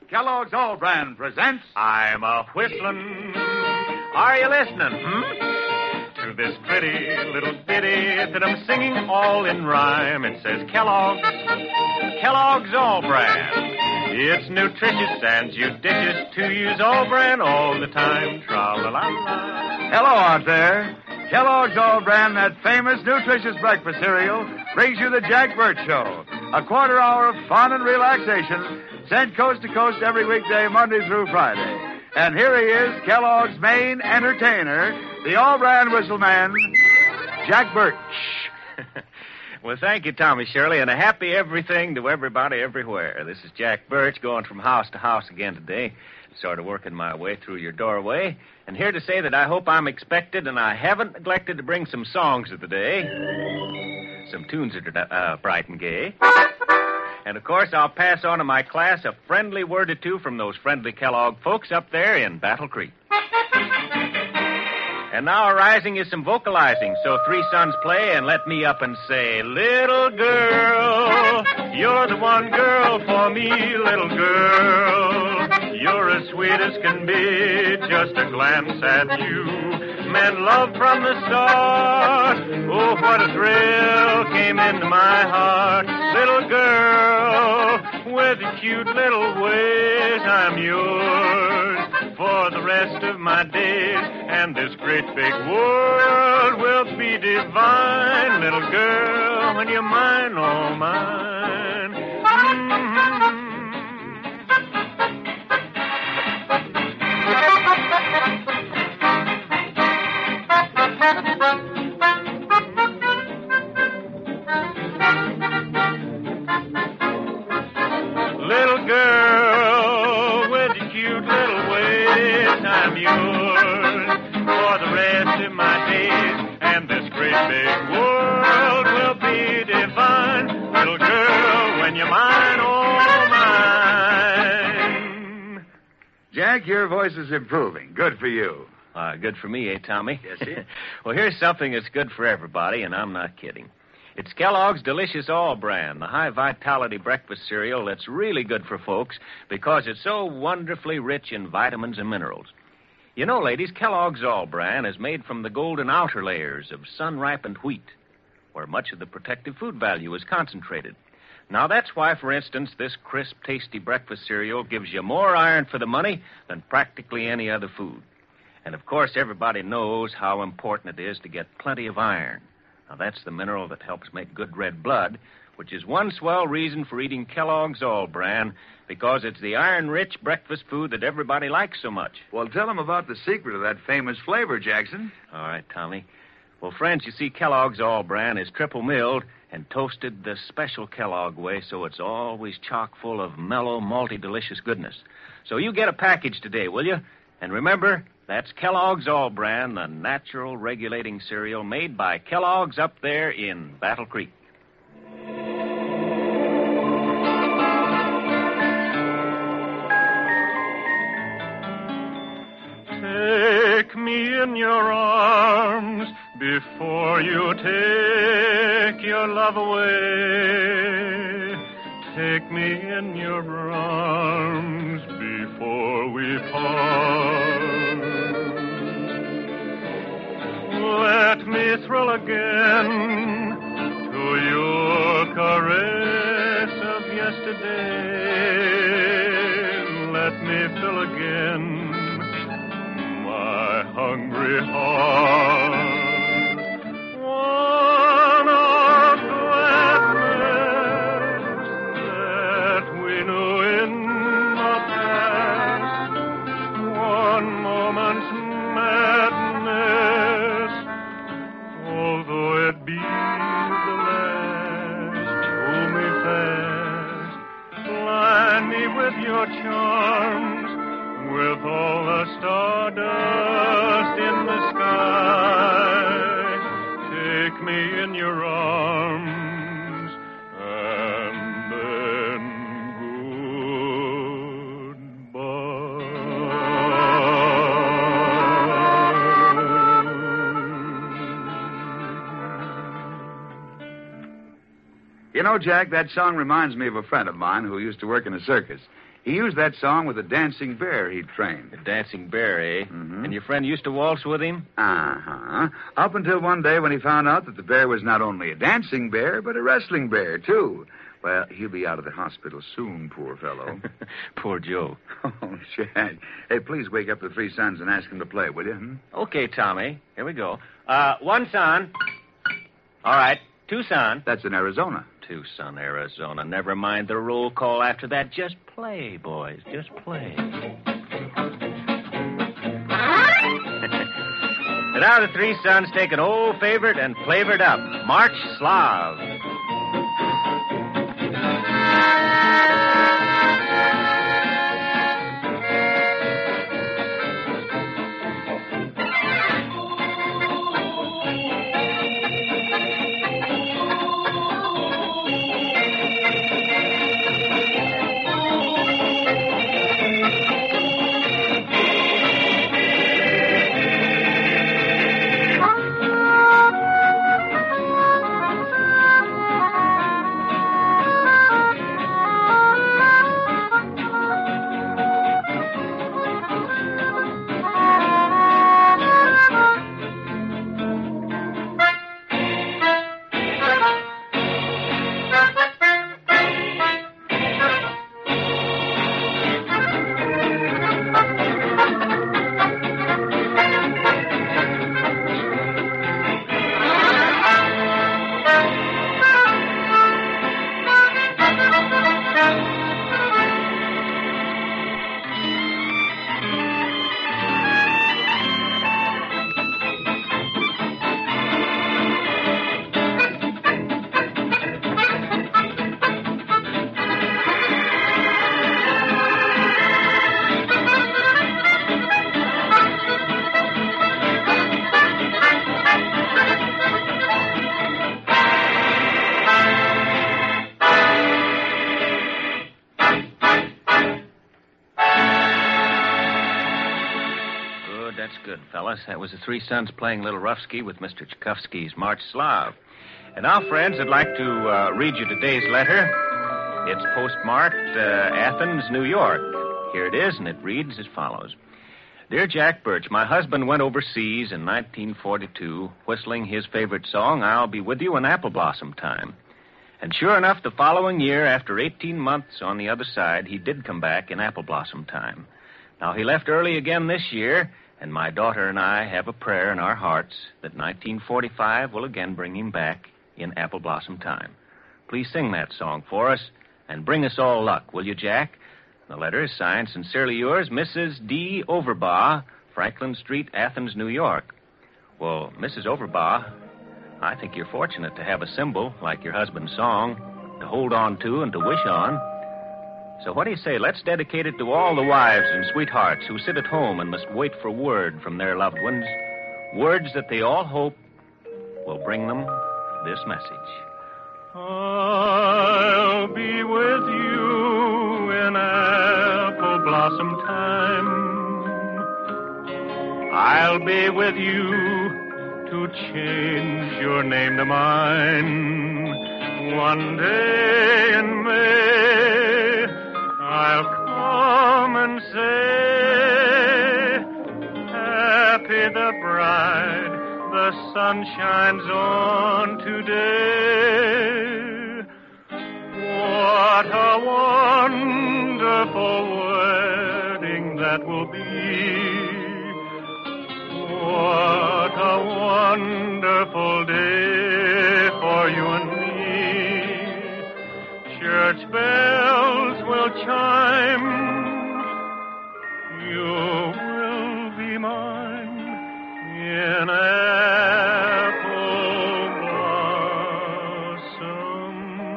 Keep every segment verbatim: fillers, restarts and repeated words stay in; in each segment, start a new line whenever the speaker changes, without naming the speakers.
Kellogg's All Brand presents...
I'm a whistling. Are you listening, hmm? To this pretty little ditty that I'm singing all in rhyme. It says Kellogg's, Kellogg's All Brand. It's nutritious and judicious to use All Brand all the time. Tra-la-la-la.
Hello out there. Kellogg's All Brand, that famous nutritious breakfast cereal, brings you the Jack Burt Show. A quarter hour of fun and relaxation sent coast to coast every weekday, Monday through Friday. And here he is, Kellogg's main entertainer, the All Brand whistle man, Jack Burt.
Well, thank you, Tommy Shirley, and a happy everything to everybody everywhere. This is Jack Birch going from house to house again today, sort of working my way through your doorway, and here to say that I hope I'm expected and I haven't neglected to bring some songs of the day, some tunes that are uh, bright and gay. And, of course, I'll pass on to my class a friendly word or two from those friendly Kellogg folks up there in Battle Creek. And now arising is some vocalizing, so three sons play and let me up and say, little girl, you're the one girl for me, little girl. You're as sweet as can be, just a glance at you. Men love from the start. Oh, what a thrill came into my heart. Little girl, with the cute little ways, I'm yours for the rest of my days. And this great big world will be divine. Little girl, when you're mine, oh mine. Mm-hmm. Little girl, with your cute little ways, I'm yours for the rest of my days. And this great big world will be divine. Little girl, when you're mine, oh mine.
Jack, your voice is improving. Good for you.
Uh, good for me, eh, Tommy?
Yes, sir.
Well, here's something that's good for everybody, and I'm not kidding. It's Kellogg's Delicious All Brand, the high-vitality breakfast cereal that's really good for folks because it's so wonderfully rich in vitamins and minerals. You know, ladies, Kellogg's All Brand is made from the golden outer layers of sun-ripened wheat, where much of the protective food value is concentrated. Now, that's why, for instance, this crisp, tasty breakfast cereal gives you more iron for the money than practically any other food. And, of course, everybody knows how important it is to get plenty of iron. Now, that's the mineral that helps make good red blood, which is one swell reason for eating Kellogg's All Brand, because it's the iron-rich breakfast food that everybody likes so much.
Well, tell them about the secret of that famous flavor, Jackson.
All right, Tommy. Well, friends, you see, Kellogg's All Brand is triple milled and toasted the special Kellogg way, so it's always chock full of mellow, malty, delicious goodness. So you get a package today, will you? And remember, that's Kellogg's All Brand, the natural regulating cereal made by Kellogg's up there in Battle Creek. Take me in your arms before you take your love away. Take me in your arms before we part. Let me thrill again to your caress of yesterday. Let me fill again my hungry heart. One of gladness that we knew in the past. One moment's madness, although it be the last. Hold me fast, blind me with your charms, with all the stardust in the sky. Take me in your arms, and then
You know, Jack, that song reminds me of a friend of mine who used to work in a circus. He used that song with a dancing bear he'd trained.
The dancing bear, eh?
Mm-hmm.
And your friend used to waltz with him?
Uh-huh. Up until one day when he found out that the bear was not only a dancing bear, but a wrestling bear, too. Well, he'll be out of the hospital soon, poor fellow.
Poor Joe.
Oh, Jack. Hey, please wake up the three sons and ask them to play, will you? Hmm?
Okay, Tommy. Here we go. Uh, one son. All right. Two son.
That's in Arizona.
Tucson, Arizona. Never mind the roll call after that. Just play, boys. Just play. And now the three sons take an old favorite and flavor it up. March Slav. Good, fellas. That was the three sons playing Little Roughsky with Mister Tchaikovsky's March Slav. And now, friends, I'd like to uh, read you today's letter. It's postmarked uh, Athens, New York. Here it is, and it reads as follows. Dear Jack Birch, my husband went overseas in nineteen forty-two, whistling his favorite song, I'll Be With You in Apple Blossom Time. And sure enough, the following year, after eighteen months on the other side, he did come back in Apple Blossom Time. Now, he left early again this year, and my daughter and I have a prayer in our hearts that nineteen forty-five will again bring him back in Apple Blossom Time. Please sing that song for us and bring us all luck, will you, Jack? The letter is signed, Sincerely yours, Missus D. Overbaugh, Franklin Street, Athens, New York. Well, Missus Overbaugh, I think you're fortunate to have a symbol like your husband's song to hold on to and to wish on. So what do you say? Let's dedicate it to all the wives and sweethearts who sit at home and must wait for word from their loved ones, words that they all hope will bring them this message. I'll be with you in apple blossom time. I'll be with you to change your name to mine. One day in May, I'll come and say, happy the bride the sun shines on today. What a wonderful wedding that will be. What a wonderful day for you and me. Church bells will chime. You will be mine in apple blossom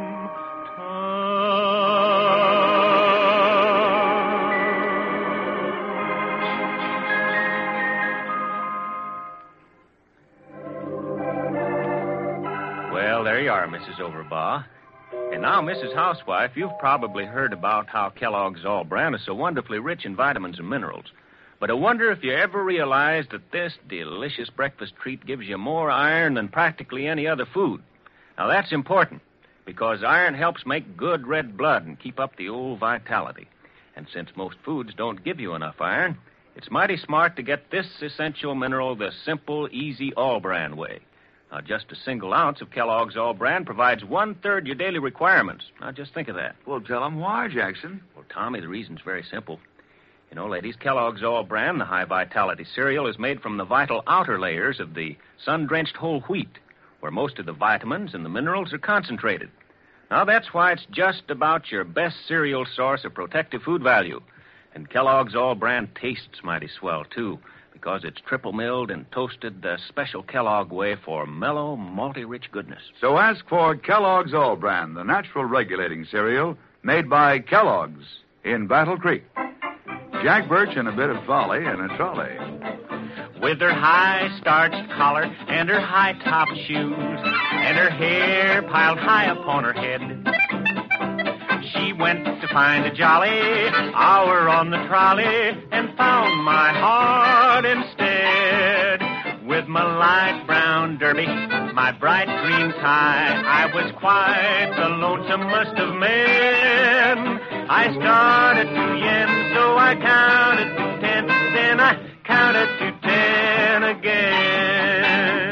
time. Well, there you are, Missus Overbaugh. And now, Missus Housewife, you've probably heard about how Kellogg's All Bran is so wonderfully rich in vitamins and minerals. But I wonder if you ever realized that this delicious breakfast treat gives you more iron than practically any other food. Now, that's important, because iron helps make good red blood and keep up the old vitality. And since most foods don't give you enough iron, it's mighty smart to get this essential mineral the simple, easy All-Bran way. Now, just a single ounce of Kellogg's All-Bran provides one-third your daily requirements. Now, just think of that.
Well, tell them why, Jackson.
Well, Tommy, the reason's very simple. You know, ladies, Kellogg's All-Bran, the high-vitality cereal, is made from the vital outer layers of the sun-drenched whole wheat, where most of the vitamins and the minerals are concentrated. Now, that's why it's just about your best cereal source of protective food value. And Kellogg's All-Bran tastes mighty swell, too, because it's triple milled and toasted the special Kellogg way for mellow, malty-rich goodness.
So ask for Kellogg's All-Bran, the natural regulating cereal made by Kellogg's in Battle Creek. Jack Birch in a bit of folly in a trolley.
With her high starched collar and her high top shoes and her hair piled high upon her head, she went to find a jolly hour on the trolley and found my heart instead. With my light brown derby, my bright green tie, I was quite the lonesomest of men. I started to yen, so I counted to ten, then I counted to ten again.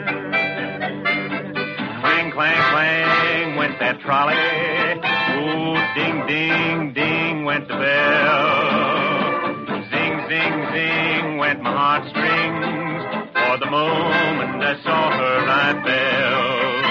Clang, clang, clang went that trolley. Oh, ding, ding, ding went the bell. Zing, zing, zing went my heartstrings. For the moment I saw her I fell.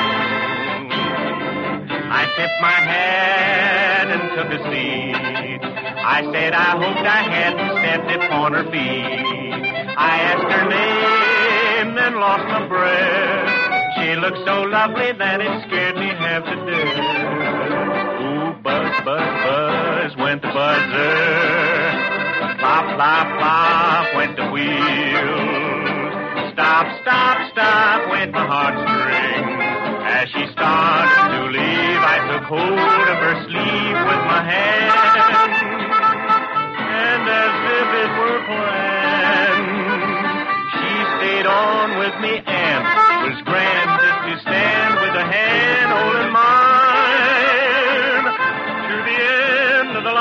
I tipped my hat and took a seat. I said I hoped I hadn't stepped upon her feet. I asked her name, then lost my breath. She looked so lovely that it scared me half to death. Ooh, buzz, buzz, buzz went the buzzer. Plop, plop, plop went the wheel. Stop, stop, stop went my heartstrings. As she started to leave, I took hold of her sleeve with my hand. And as if it were planned, she stayed on with me and was grand just to stand with a hand holding mine to the end of the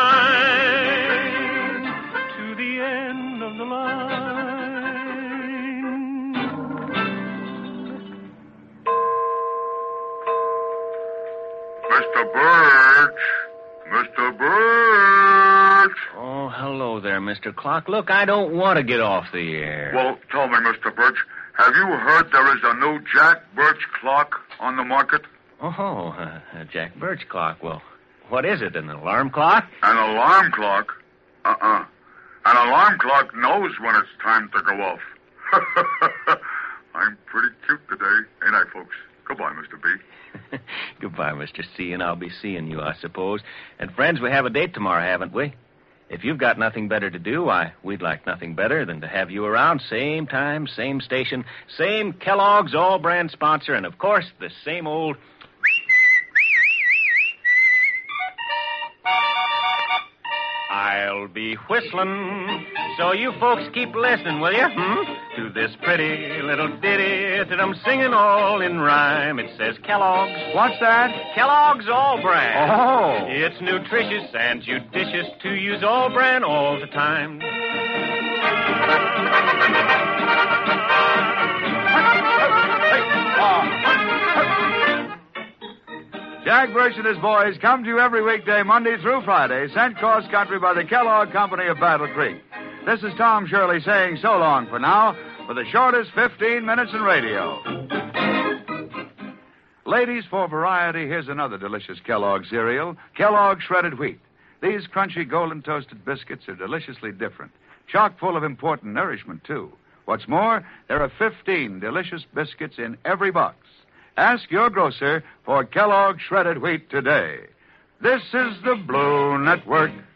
line, to the end of the line.
Mister Birch! Mister Birch!
Oh, hello there, Mister Clock. Look, I don't want to get off the air.
Well, tell me, Mister Birch, have you heard there is a new Jack Birch clock on the market?
Oh, uh, a Jack Birch clock. Well, what is it, an alarm clock?
An alarm clock? Uh-uh. An alarm clock knows when it's time to go off. I'm pretty cute today, ain't I, folks? Goodbye, Mister B.
Goodbye, Mister C, and I'll be seeing you, I suppose. And, friends, we have a date tomorrow, haven't we? If you've got nothing better to do, why, we'd like nothing better than to have you around. Same time, same station, same Kellogg's All-Bran sponsor, and, of course, the same old... I'll be whistling, so you folks keep listening, will you? Hmm? To this pretty little ditty that I'm singing all in rhyme. It says Kellogg's.
What's that?
Kellogg's All-Bran.
Oh.
It's nutritious and judicious to use All-Bran all the time.
Jack Birch and his boys come to you every weekday, Monday through Friday, sent cross country by the Kellogg Company of Battle Creek. This is Tom Shirley saying so long for now for the shortest fifteen minutes in radio. Ladies, for variety, here's another delicious Kellogg cereal, Kellogg Shredded Wheat. These crunchy golden toasted biscuits are deliciously different, chock full of important nourishment, too. What's more, there are fifteen delicious biscuits in every box. Ask your grocer for Kellogg Shredded Wheat today. This is the Blue Network.